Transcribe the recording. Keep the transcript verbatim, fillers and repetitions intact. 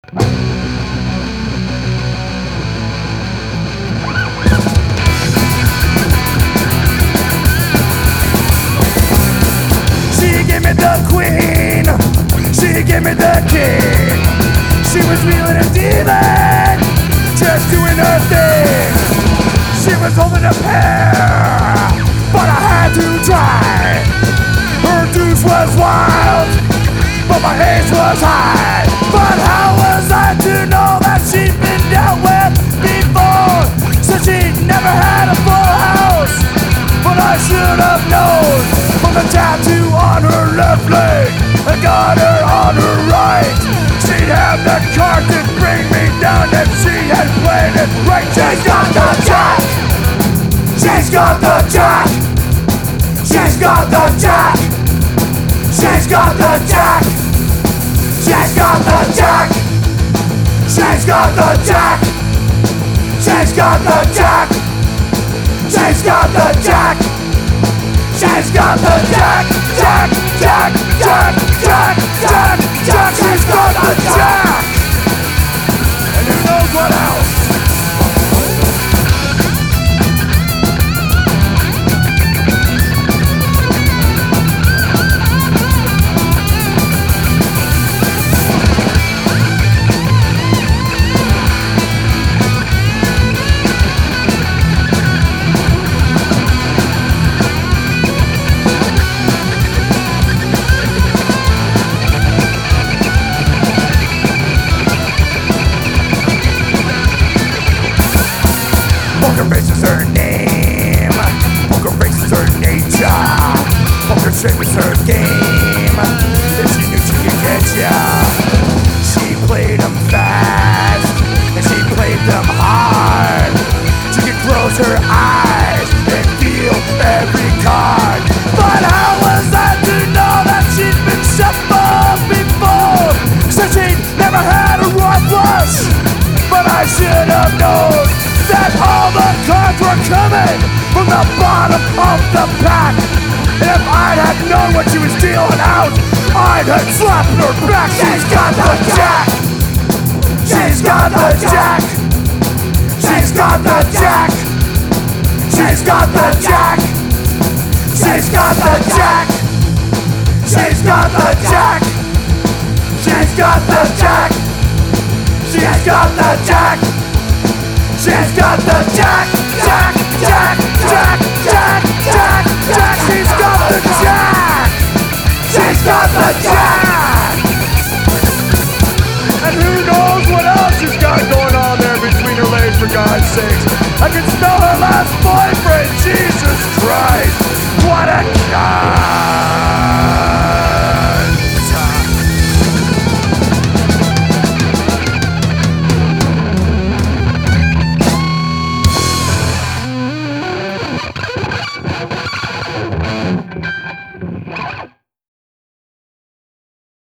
She gave me the queen, she gave me the king. She was wheeling and dealing, just doing her thing. She was holding a pair, but I had to try. Her deuce was wild, but my ace was high. But how was I to know that she'd been dealt with before? So she never had a full house, but I should have known. From the tattoo on her left leg, I got her on her right. She'd have the card to bring me down if she had played it right. She's got the jack, she's got the jack, she's got the jack, she's got the jack, she's got the jack, she's got the jack, she's got the jack, she's got the jack, she's got the jack, jack, jack, jack, jack, jack, jack, she's got the jack. And who knows what else? Poker face is her name, poker face is her nature, poker straight was her game. If she knew she could get ya, she played them fast, and she played them hard. She could close her eyes and feel every card. But how was I to know that she'd been shuffled before? Said she'd never had a raw flush, but I should have known that all the cards were coming from the bottom of the pack. And if I'd had known what she was dealing out, I'd have slapped her back. She's got the jack, she's got the jack, she's got the jack, she's got the jack, she's got the jack, she's got the jack, she's got the jack, she's got the jack, she's got the jack, jack, jack, jack, jack, jack, jack, she's got the jack, she's got the jack. And who knows what else she's got going on there between her legs, for God's sakes. I can smell her